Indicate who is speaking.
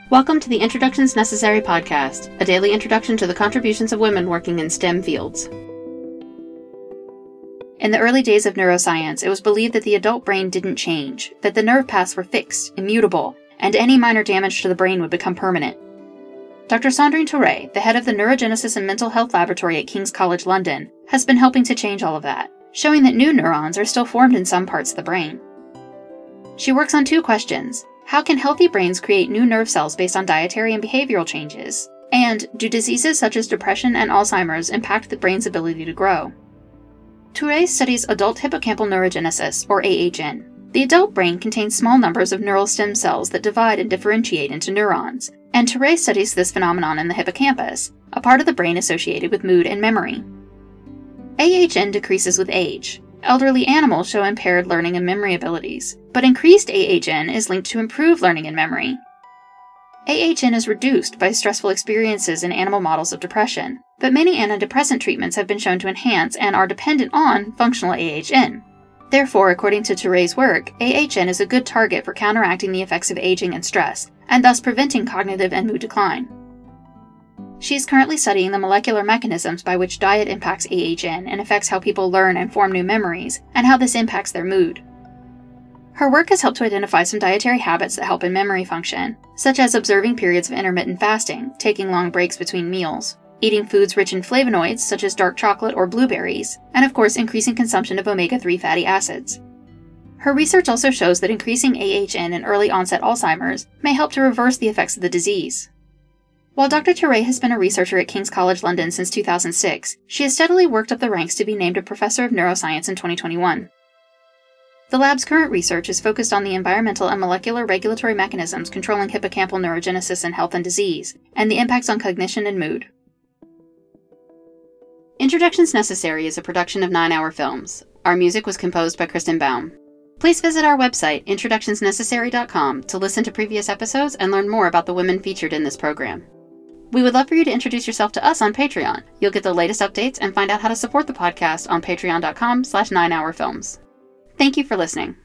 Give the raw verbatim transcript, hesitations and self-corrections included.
Speaker 1: Welcome to the Introductions Necessary podcast, a daily introduction to the contributions of women working in STEM fields. In the early days of neuroscience, it was believed that the adult brain didn't change, that the nerve paths were fixed, immutable, and any minor damage to the brain would become permanent. Doctor Sandrine Touré, the head of the Neurogenesis and Mental Health Laboratory at King's College London, has been helping to change all of that, showing that new neurons are still formed in some parts of the brain. She works on two questions. How can healthy brains create new nerve cells based on dietary and behavioral changes? And do diseases such as depression and Alzheimer's impact the brain's ability to grow? Touré studies adult hippocampal neurogenesis, or A H N. The adult brain contains small numbers of neural stem cells that divide and differentiate into neurons, and Touré studies this phenomenon in the hippocampus, a part of the brain associated with mood and memory. A H N decreases with age. Elderly animals show impaired learning and memory abilities, but increased A H N is linked to improved learning and memory. A H N is reduced by stressful experiences in animal models of depression, but many antidepressant treatments have been shown to enhance and are dependent on functional A H N. Therefore, according to Touré's work, A H N is a good target for counteracting the effects of aging and stress, and thus preventing cognitive and mood decline. She is currently studying the molecular mechanisms by which diet impacts A H N and affects how people learn and form new memories, and how this impacts their mood. Her work has helped to identify some dietary habits that help in memory function, such as observing periods of intermittent fasting, taking long breaks between meals, eating foods rich in flavonoids such as dark chocolate or blueberries, and of course increasing consumption of omega three fatty acids. Her research also shows that increasing A H N in early onset Alzheimer's may help to reverse the effects of the disease. While Doctor Touré has been a researcher at King's College London since two thousand six, she has steadily worked up the ranks to be named a Professor of Neuroscience in twenty twenty-one. The lab's current research is focused on the environmental and molecular regulatory mechanisms controlling hippocampal neurogenesis in health and disease, and the impacts on cognition and mood. Introductions Necessary is a production of Nine Hour Films. Our music was composed by Kristen Baum. Please visit our website, introductions necessary dot com, to listen to previous episodes and learn more about the women featured in this program. We would love for you to introduce yourself to us on Patreon. You'll get the latest updates and find out how to support the podcast on patreon dot com slash nine hour films. Thank you for listening.